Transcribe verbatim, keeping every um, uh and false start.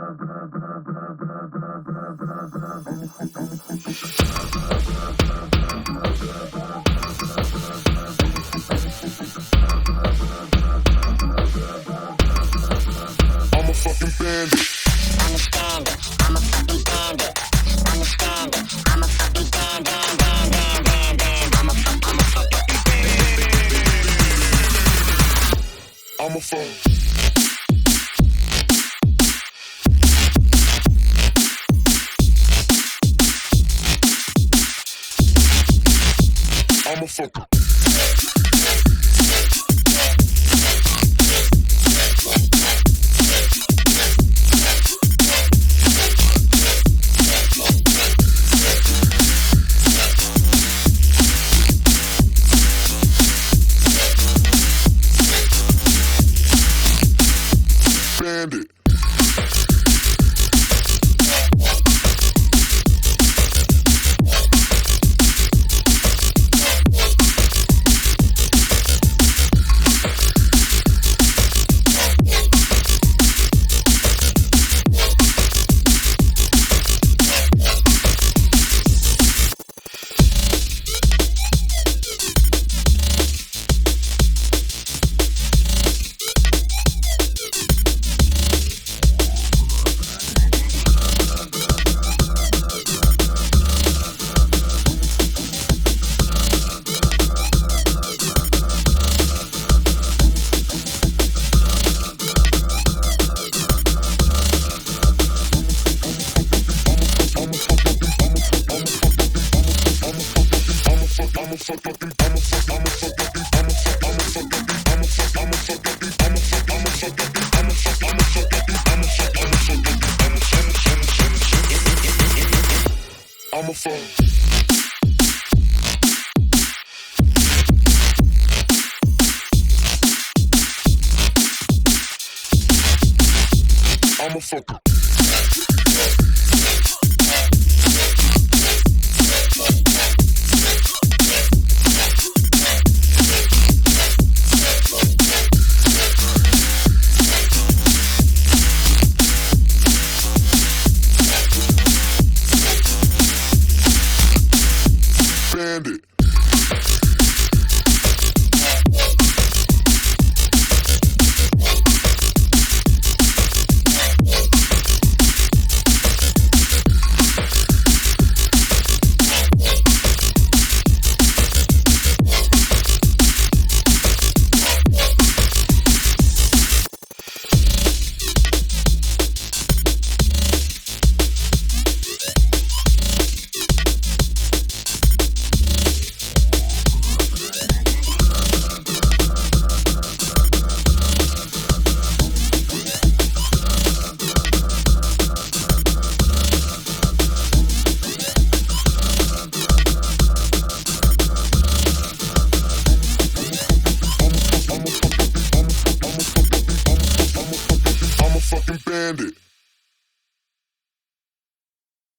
I'm a fucking bandit. Understand it, I'm a fucking bandit. Understand it, I'm a fucking band, band, band, band, band, band. I'm a fuck, I'm a fucking bandit. I'm a fuck. I'm a fucker. Bandit. I'm a fuck. I'm a fucker.